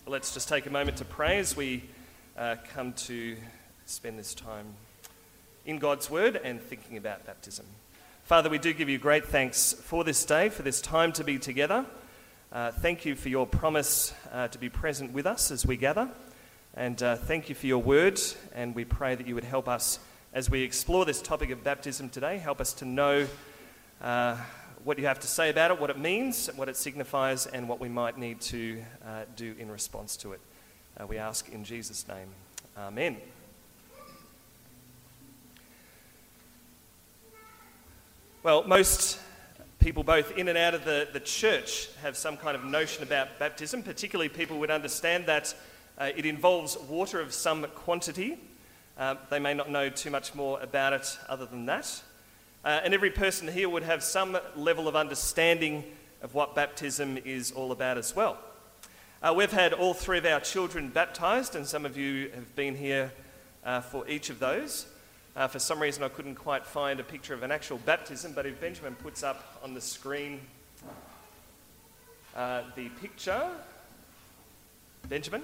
Let's just take a moment to pray as we come to spend this time in God's Word and thinking about baptism. Father, we do give you great thanks for this day, for this time to be together. Thank you for your promise to be present with us as we gather. And thank you for your word. And we pray that you would help us as we explore this topic of baptism today. Help us to know what you have to say about it, what it means, what it signifies, and what we might need to do in response to it. We ask in Jesus' name. Amen. Well, most people both in and out of the church have some kind of notion about baptism. Particularly people would understand that it involves water of some quantity. They may not know too much more about it other than that. And every person here would have some level of understanding of what baptism is all about as well. We've had all three of our children baptised, and some of you have been here for each of those. For some reason I couldn't quite find a picture of an actual baptism, but if Benjamin puts up on the screen the picture. Benjamin?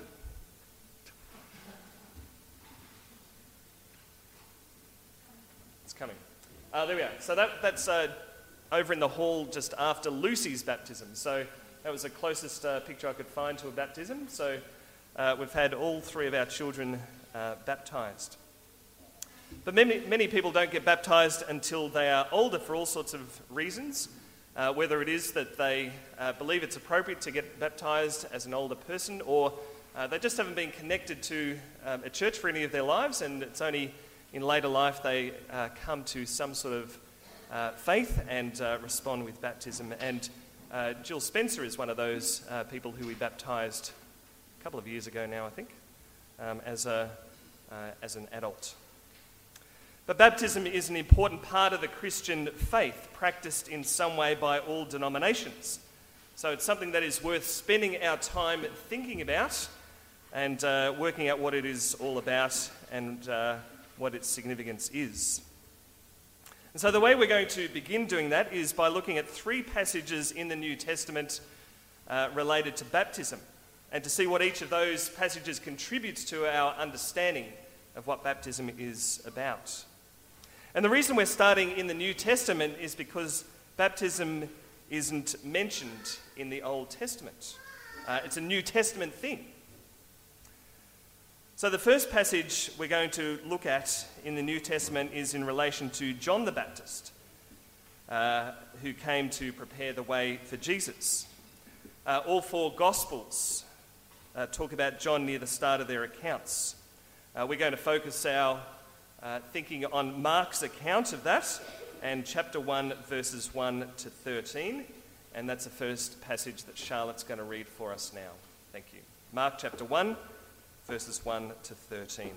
It's coming. There we are. So that's over in the hall just after Lucy's baptism. So that was the closest picture I could find to a baptism. So we've had all three of our children baptised. But many people don't get baptised until they are older for all sorts of reasons. Whether it is that they believe it's appropriate to get baptised as an older person, or they just haven't been connected to a church for any of their lives, and it's only in later life they come to some sort of faith and respond with baptism. And Jill Spencer is one of those people who we baptised a couple of years ago now, I think, as an adult. But baptism is an important part of the Christian faith, practiced in some way by all denominations. So it's something that is worth spending our time thinking about and working out what it is all about and what its significance is. And so the way we're going to begin doing that is by looking at three passages in the New Testament related to baptism, and to see what each of those passages contributes to our understanding of what baptism is about. And the reason we're starting in the New Testament is because baptism isn't mentioned in the Old Testament. It's a New Testament thing. So the first passage we're going to look at in the New Testament is in relation to John the Baptist, who came to prepare the way for Jesus. All four Gospels talk about John near the start of their accounts. We're going to focus our thinking on Mark's account of that, and chapter 1, verses 1 to 13. And that's the first passage that Charlotte's going to read for us now. Thank you. Mark chapter 1, verses 1 to 13.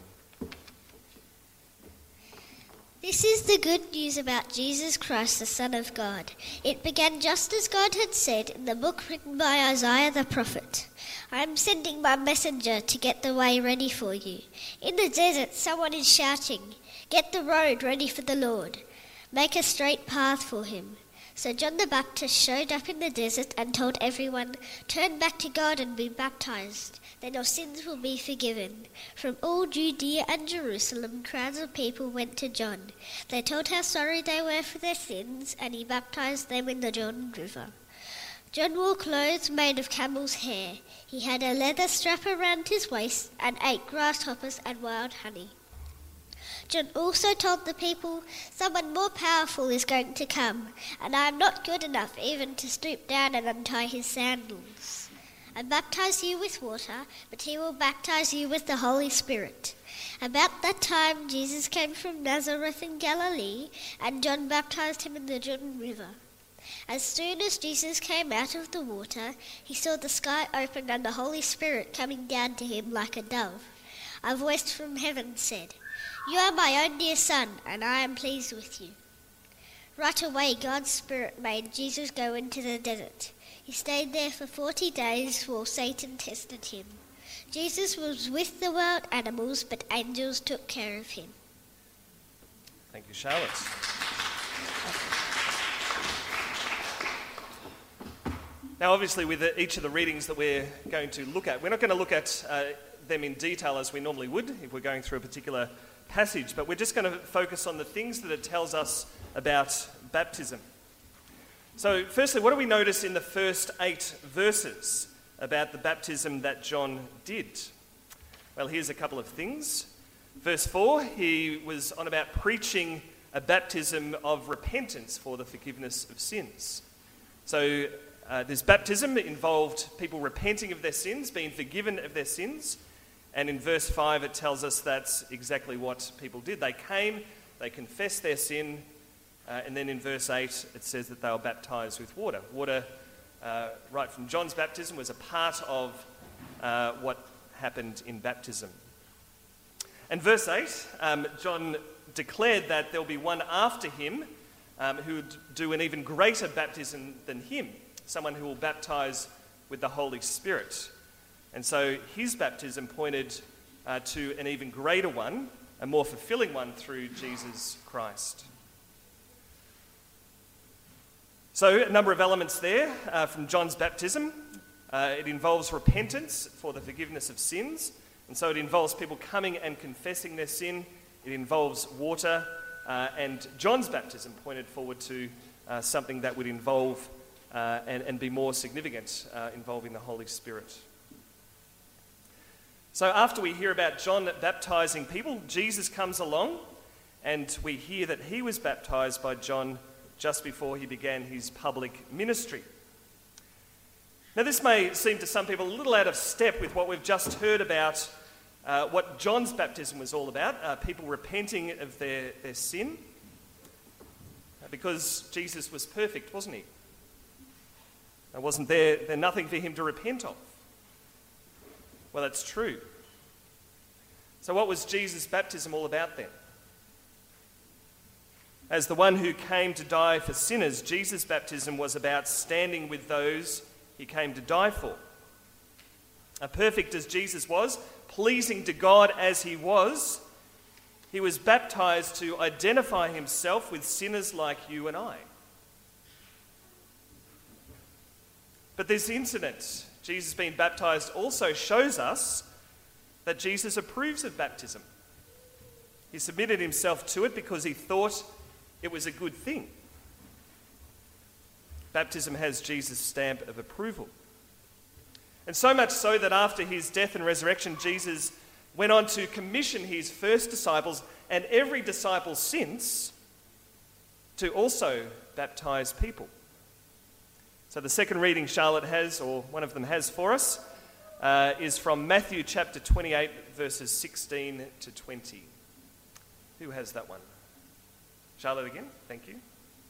This is the good news about Jesus Christ, the Son of God. It began just as God had said in the book written by Isaiah the prophet. I am sending my messenger to get the way ready for you. In the desert, someone is shouting, "Get the road ready for the Lord. Make a straight path for him." So John the Baptist showed up in the desert and told everyone, "Turn back to God and be baptized. Then your sins will be forgiven." From all Judea and Jerusalem, crowds of people went to John. They told how sorry they were for their sins, and he baptized them in the Jordan River. John wore clothes made of camel's hair. He had a leather strap around his waist and ate grasshoppers and wild honey. John also told the people, "Someone more powerful is going to come, and I am not good enough even to stoop down and untie his sandals. I baptize you with water, but he will baptize you with the Holy Spirit." About that time, Jesus came from Nazareth in Galilee, and John baptized him in the Jordan River. As soon as Jesus came out of the water, he saw the sky open and the Holy Spirit coming down to him like a dove. A voice from heaven said, "You are my own dear Son, and I am pleased with you." Right away, God's Spirit made Jesus go into the desert. He stayed there for 40 days while Satan tested him. Jesus was with the wild animals, but angels took care of him. Thank you, Charlotte. Now, obviously, with each of the readings that we're going to look at, we're not going to look at them in detail as we normally would if we're going through a particular passage, but we're just going to focus on the things that it tells us about baptism. So, firstly, what do we notice in the first 8 verses about the baptism that John did? Well, here's a couple of things. Verse 4, he was on about preaching a baptism of repentance for the forgiveness of sins. So, this baptism involved people repenting of their sins, being forgiven of their sins. And in verse 5, it tells us that's exactly what people did. They came, they confessed their sin, and then in verse 8, it says that they were baptized with water. Water, right from John's baptism, was a part of what happened in baptism. And verse 8, John declared that there'll be one after him who would do an even greater baptism than him, someone who will baptize with the Holy Spirit. And so his baptism pointed to an even greater one, a more fulfilling one through Jesus Christ. So a number of elements there from John's baptism. It involves repentance for the forgiveness of sins. And so it involves people coming and confessing their sin. It involves water. And John's baptism pointed forward to something that would involve and be more significant, involving the Holy Spirit. So after we hear about John baptizing people, Jesus comes along and we hear that he was baptized by John just before he began his public ministry. Now this may seem to some people a little out of step with what we've just heard about what John's baptism was all about, people repenting of their sin, because Jesus was perfect, wasn't he? Wasn't there nothing for him to repent of? Well, that's true. So what was Jesus' baptism all about then? As the one who came to die for sinners, Jesus' baptism was about standing with those he came to die for. Perfect as Jesus was, pleasing to God as he was baptized to identify himself with sinners like you and I. But this incident, Jesus being baptized, also shows us that Jesus approves of baptism. He submitted himself to it because he thought it was a good thing. Baptism has Jesus' stamp of approval. And so much so that after his death and resurrection, Jesus went on to commission his first disciples and every disciple since to also baptize people. So the second reading Charlotte has, or one of them has for us, is from Matthew chapter 28, verses 16 to 20. Who has that one? Charlotte again, thank you.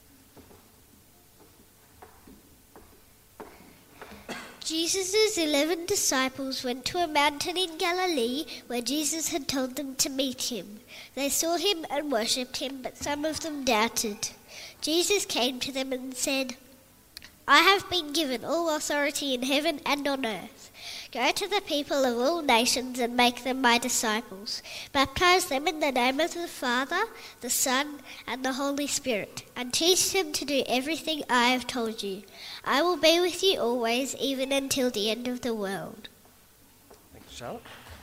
Jesus' 11 disciples went to a mountain in Galilee where Jesus had told them to meet him. They saw him and worshipped him, but some of them doubted. Jesus came to them and said, I have been given all authority in heaven and on earth. Go to the people of all nations and make them my disciples. Baptize them in the name of the Father, the Son, and the Holy Spirit, and teach them to do everything I have told you. I will be with you always, even until the end of the world. Thanks, Charlotte.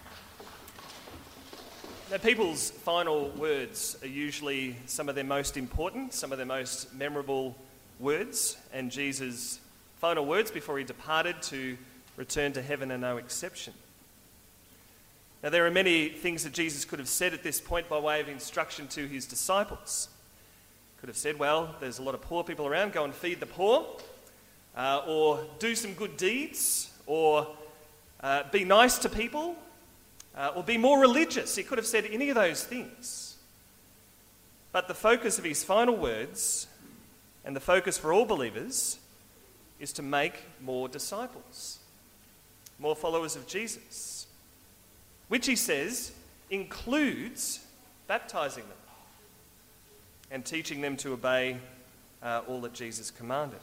Now, people's final words are usually some of their most important, some of their most memorable words, and Jesus' final words before he departed to return to heaven are no exception. Now, there are many things that Jesus could have said at this point by way of instruction to his disciples. Could have said, well, there's a lot of poor people around, go and feed the poor, or do some good deeds, or be nice to people, or be more religious. He could have said any of those things. But the focus of his final words, and the focus for all believers, is to make more disciples, more followers of Jesus, which he says includes baptizing them and teaching them to obey all that Jesus commanded.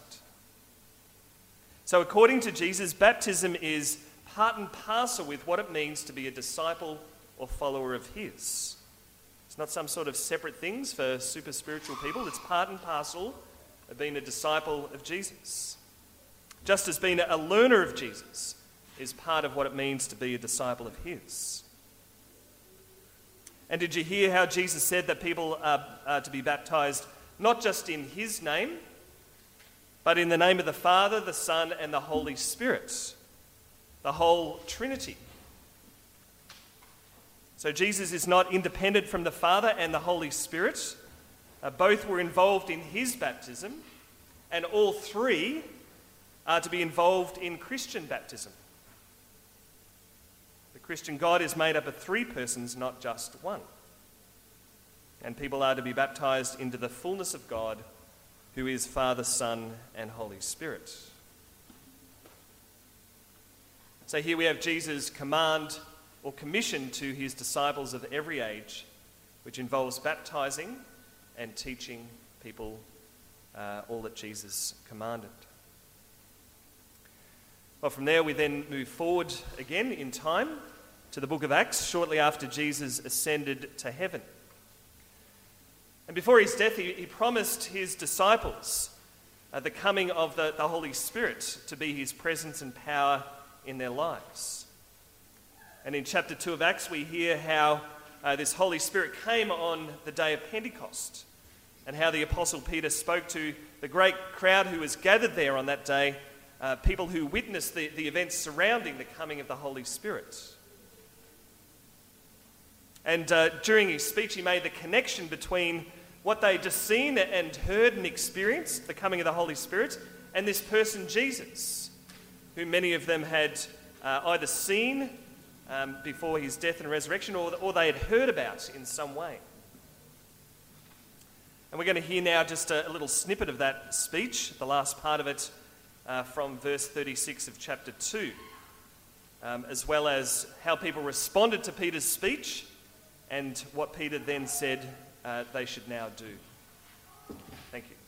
So according to Jesus, baptism is part and parcel with what it means to be a disciple or follower of his. It's not some sort of separate things for super spiritual people. It's part and parcel of being a disciple of Jesus. just as being a learner of Jesus is part of what it means to be a disciple of his. And did you hear how Jesus said that people are to be baptized not just in his name, but in the name of the Father, the Son, and the Holy Spirit, the whole Trinity? So Jesus is not independent from the Father and the Holy Spirit. Both were involved in his baptism, and all three are to be involved in Christian baptism. The Christian God is made up of three persons, not just one. And people are to be baptized into the fullness of God, who is Father, Son, and Holy Spirit. So here we have Jesus' command or commission to his disciples of every age, which involves baptizing and teaching people all that Jesus commanded. Well, from there we then move forward again in time to the book of Acts, shortly after Jesus ascended to heaven. And before his death, he promised his disciples the coming of the Holy Spirit to be his presence and power in their lives. And in chapter 2 of Acts, we hear how this Holy Spirit came on the day of Pentecost, and how the Apostle Peter spoke to the great crowd who was gathered there on that day, people who witnessed the events surrounding the coming of the Holy Spirit. And during his speech, he made the connection between what they'd just seen and heard and experienced, the coming of the Holy Spirit, and this person, Jesus, who many of them had either seen before his death and resurrection, or they had heard about in some way. And we're going to hear now just a little snippet of that speech, the last part of it, from verse 36 of chapter 2, as well as how people responded to Peter's speech and what Peter then said they should now do. Thank you.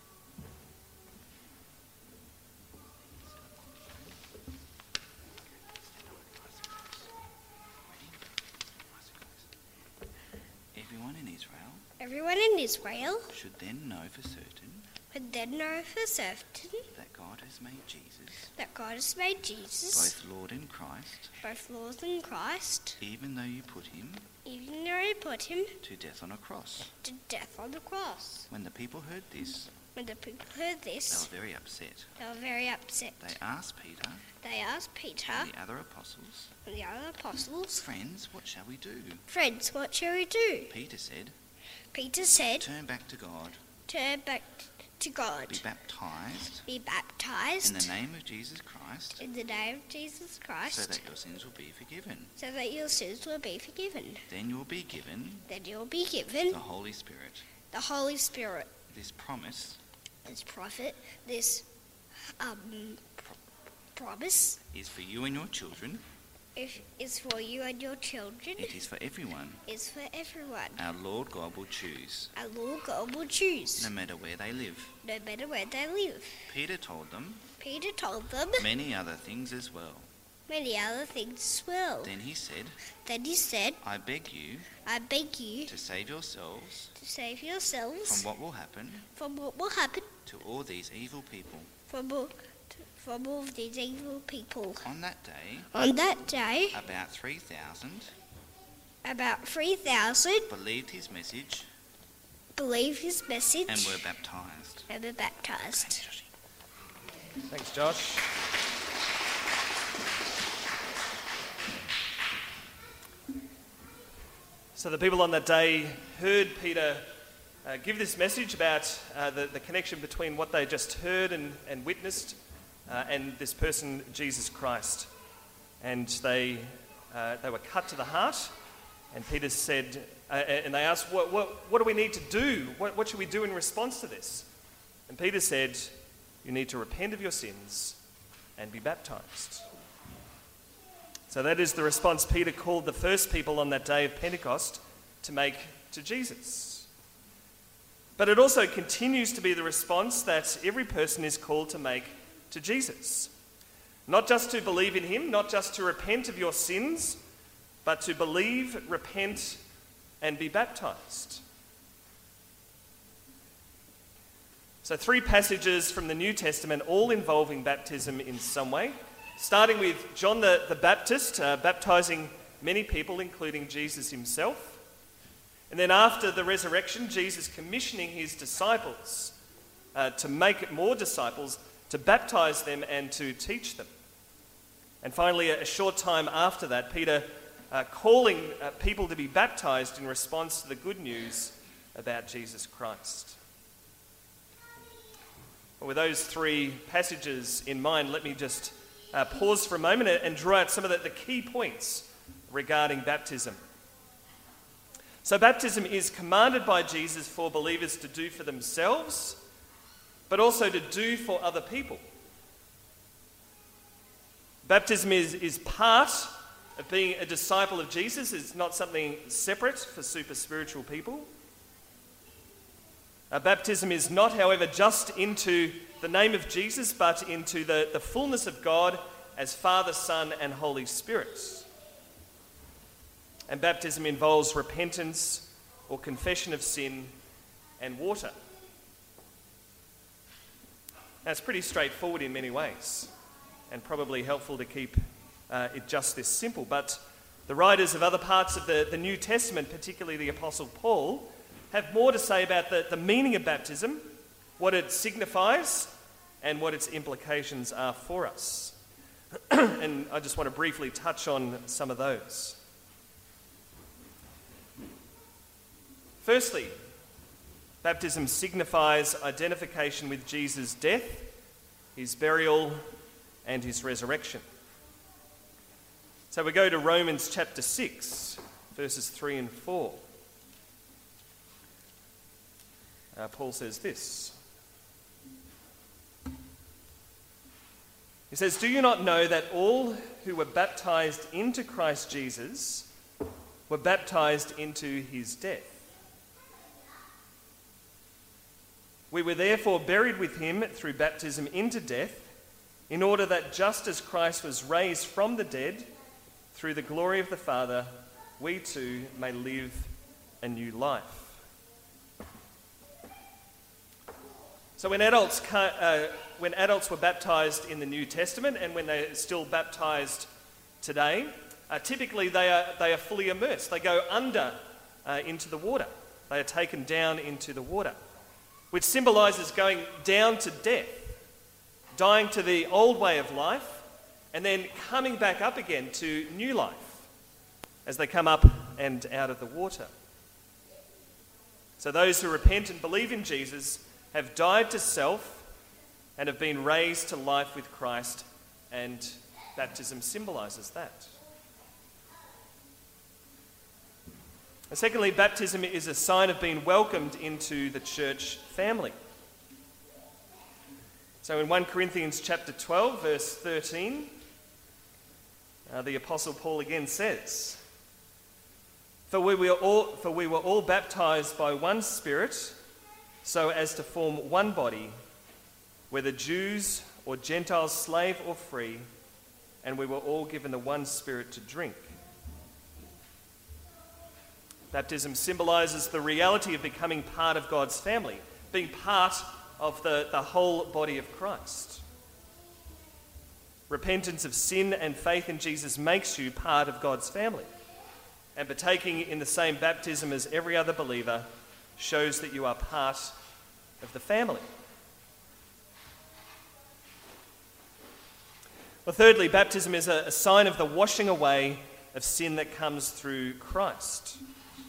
Everyone in Israel should then know for certain that God has made Jesus both Lord and Christ, even though you put him to death on a cross. When the people heard this, they were very upset. They asked Peter and the other apostles, Friends, what shall we do? Peter said, Turn back to God. Be baptized. In the name of Jesus Christ. So that your sins will be forgiven. Then you will be given. The Holy Spirit. This promise. Promise is for you and your children. Is for you and your children. It is for everyone. Our Lord God will choose. No matter where they live. Peter told them. Many other things as well. Then he said. I beg you. To save yourselves. From what will happen. To all these evil people. From all these evil people. On that day, about 3,000 believed his message and were baptized. Thanks, Josh. So the people on that day heard Peter give this message about the connection between what they just heard and witnessed and this person, Jesus Christ. And they were cut to the heart. And Peter said, and they asked, what do we need to do? What should we do in response to this? And Peter said, you need to repent of your sins and be baptized. So that is the response Peter called the first people on that day of Pentecost to make to Jesus. But it also continues to be the response that every person is called to make to Jesus. Not just to believe in him, not just to repent of your sins, but to believe, repent, and be baptized. So 3 passages from the New Testament, all involving baptism in some way, starting with John the Baptist, baptizing many people, including Jesus himself. And then after the resurrection, Jesus commissioning his disciples to make more disciples, to baptize them and to teach them. And finally, a short time after that, Peter calling people to be baptized in response to the good news about Jesus Christ. Well, with those 3 passages in mind, let me just pause for a moment and draw out some of the key points regarding baptism. So baptism is commanded by Jesus for believers to do for themselves, but also to do for other people. Baptism is part of being a disciple of Jesus. It's not something separate for super spiritual people. Baptism is not, however, just into the name of Jesus, but into the fullness of God as Father, Son, and Holy Spirit. And baptism involves repentance or confession of sin and water. Now, it's pretty straightforward in many ways, and probably helpful to keep it just this simple. But the writers of other parts of the New Testament, particularly the Apostle Paul, have more to say about the meaning of baptism, what it signifies, and what its implications are for us. And I just want to briefly touch on some of those. Firstly, baptism signifies identification with Jesus' death, his burial, and his resurrection. So we go to Romans chapter 6, verses 3 and 4. Paul says this. He says, "Do you not know that all who were baptized into Christ Jesus were baptized into his death? We were therefore buried with him through baptism into death, in order that just as Christ was raised from the dead through the glory of the Father, we too may live a new life." So when adults were baptized in the New Testament, and when they're still baptized today, typically they are fully immersed. They go under into the water. They are taken down into the water, which symbolises going down to death, dying to the old way of life, and then coming back up again to new life as they come up and out of the water. So those who repent and believe in Jesus have died to self and have been raised to life with Christ, and baptism symbolises that. And secondly, baptism is a sign of being welcomed into the church family. So in 1 Corinthians chapter 12, verse 13, the Apostle Paul again says, For we were all baptized by one Spirit, so as to form one body, whether Jews or Gentiles, slave or free, and we were all given the one Spirit to drink. Baptism symbolises the reality of becoming part of God's family, being part of the whole body of Christ. Repentance of sin and faith in Jesus makes you part of God's family, and partaking in the same baptism as every other believer shows that you are part of the family. Well, thirdly, baptism is a sign of the washing away of sin that comes through Christ.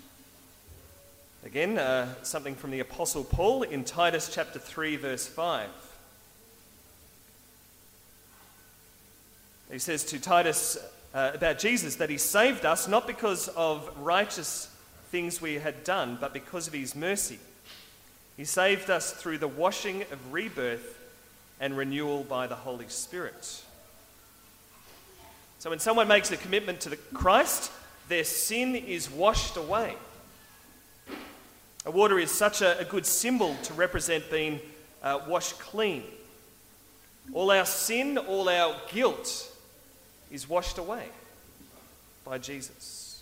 Again, something from the Apostle Paul in Titus chapter 3, verse 5. He says to Titus about Jesus that he saved us not because of righteous things we had done, but because of his mercy. He saved us through the washing of rebirth and renewal by the Holy Spirit. So when someone makes a commitment to Christ, their sin is washed away. Water is such a good symbol to represent being washed clean. All our sin, all our guilt is washed away by Jesus.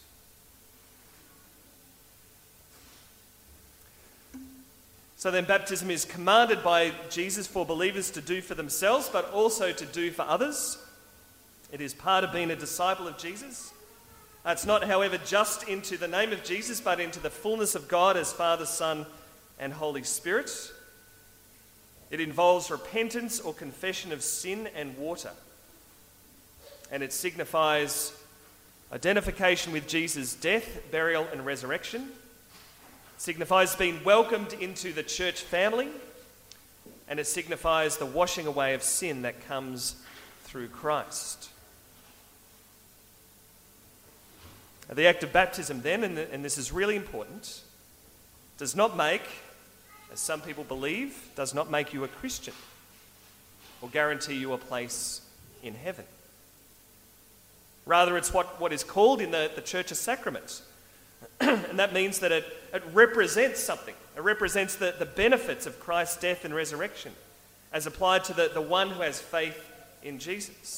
So then baptism is commanded by Jesus for believers to do for themselves, but also to do for others. It is part of being a disciple of Jesus. It's not, however, just into the name of Jesus, but into the fullness of God as Father, Son, and Holy Spirit. It involves repentance or confession of sin and water. And it signifies identification with Jesus' death, burial, and resurrection. It signifies being welcomed into the church family. And it signifies the washing away of sin that comes through Christ. The act of baptism then, and this is really important, does not make, as some people believe, does not make you a Christian or guarantee you a place in heaven. Rather, it's what is called in the church a sacrament. And that means that it represents something. It represents the benefits of Christ's death and resurrection as applied to the one who has faith in Jesus.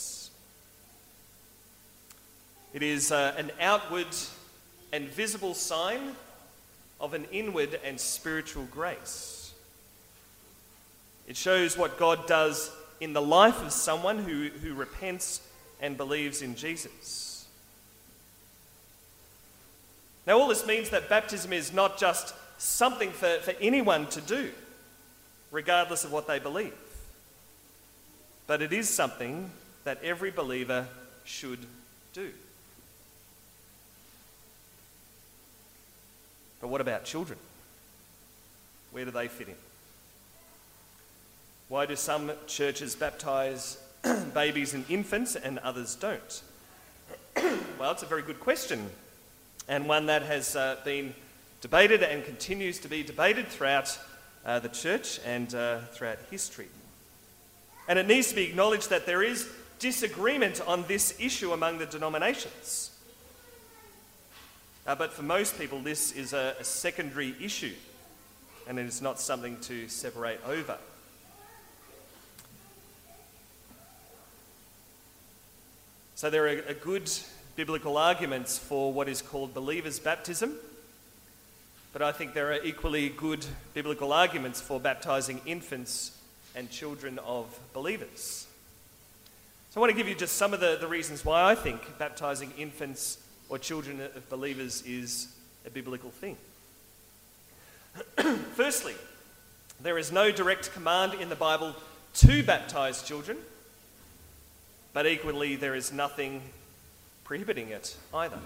It is an outward and visible sign of an inward and spiritual grace. It shows what God does in the life of someone who repents and believes in Jesus. Now, all this means that baptism is not just something for anyone to do, regardless of what they believe, but it is something that every believer should do. But what about children? Where do they fit in? Why do some churches baptise babies and infants and others don't? Well, it's a very good question, and one that has been debated and continues to be debated throughout the church and throughout history. And it needs to be acknowledged that there is disagreement on this issue among the denominations. But for most people, this is a secondary issue, and it is not something to separate over. So there are good biblical arguments for what is called believers' baptism, but I think there are equally good biblical arguments for baptising infants and children of believers. So I want to give you just some of the reasons why I think baptising infants or children of believers is a biblical thing. Firstly, there is no direct command in the Bible to baptise children, but equally there is nothing prohibiting it either.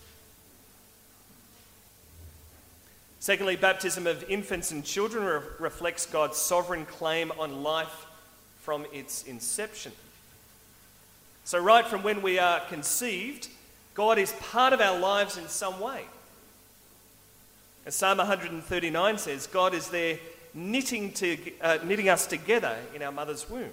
Secondly, baptism of infants and children reflects God's sovereign claim on life from its inception. So right from when we are conceived, God is part of our lives in some way. As Psalm 139 says, God is there knitting us together in our mother's womb.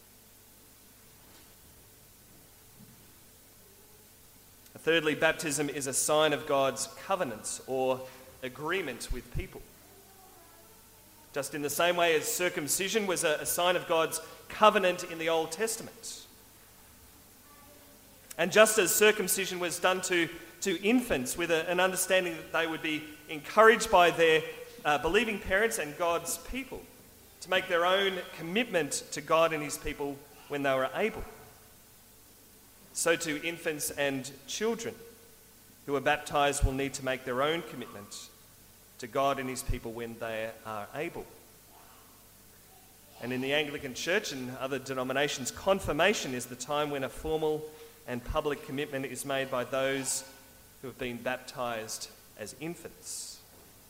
Thirdly, baptism is a sign of God's covenant or agreement with people. Just in the same way as circumcision was a sign of God's covenant in the Old Testament. And just as circumcision was done to infants with an understanding that they would be encouraged by their believing parents and God's people to make their own commitment to God and his people when they were able, so too infants and children who are baptised will need to make their own commitment to God and his people when they are able. And in the Anglican Church and other denominations, confirmation is the time when a formal and public commitment is made by those who have been baptised as infants.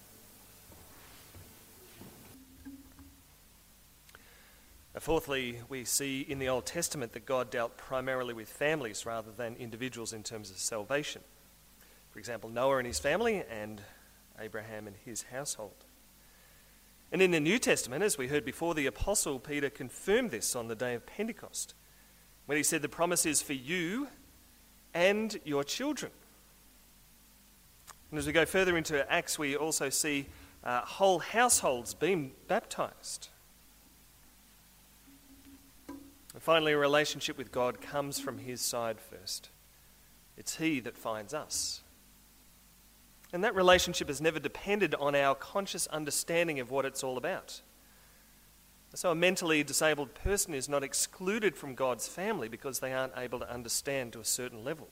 Fourthly, we see in the Old Testament that God dealt primarily with families rather than individuals in terms of salvation. For example, Noah and his family and Abraham and his household. And in the New Testament, as we heard before, the Apostle Peter confirmed this on the day of Pentecost, when he said the promise is for you and your children. And as we go further into Acts, we also see whole households being baptised. And finally, a relationship with God comes from his side first. It's he that finds us. And that relationship has never depended on our conscious understanding of what it's all about. So a mentally disabled person is not excluded from God's family because they aren't able to understand to a certain level.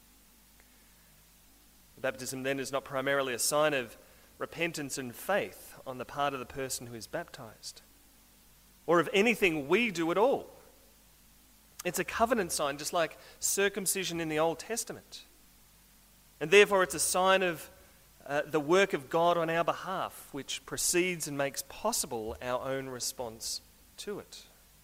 Baptism then is not primarily a sign of repentance and faith on the part of the person who is baptized, or of anything we do at all. It's a covenant sign, just like circumcision in the Old Testament. And therefore it's a sign of the work of God on our behalf, which precedes and makes possible our own response to it.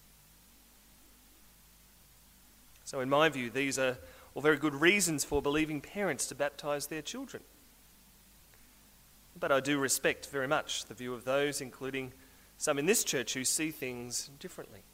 So in my view, these are all very good reasons for believing parents to baptize their children. But I do respect very much the view of those, including some in this church, who see things differently.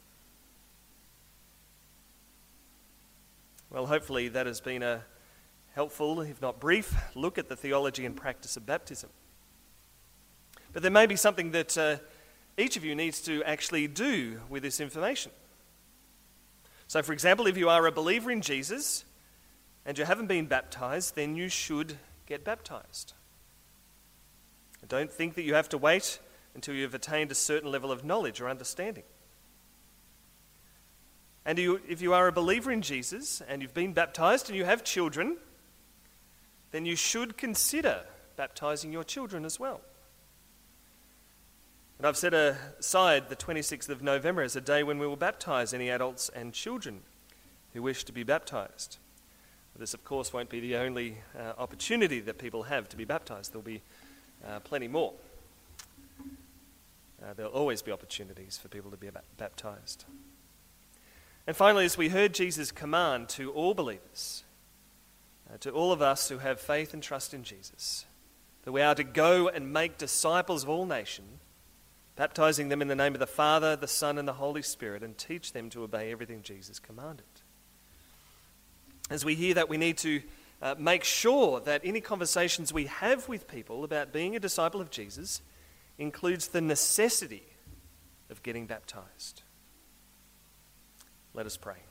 Well, hopefully that has been a helpful, if not brief, look at the theology and practice of baptism. But there may be something that each of you needs to actually do with this information. So, for example, if you are a believer in Jesus and you haven't been baptized, then you should get baptized. Don't think that you have to wait until you've attained a certain level of knowledge or understanding. And if you are a believer in Jesus and you've been baptized and you have children, then you should consider baptizing your children as well. And I've set aside the 26th of November as a day when we will baptize any adults and children who wish to be baptized. This, of course, won't be the only opportunity that people have to be baptized. There'll be plenty more. There'll always be opportunities for people to be baptized. And finally, as we heard Jesus' command to all believers, to all of us who have faith and trust in Jesus, that we are to go and make disciples of all nations, baptizing them in the name of the Father, the Son, and the Holy Spirit, and teach them to obey everything Jesus commanded. As we hear that, we need to make sure that any conversations we have with people about being a disciple of Jesus includes the necessity of getting baptized. Let us pray.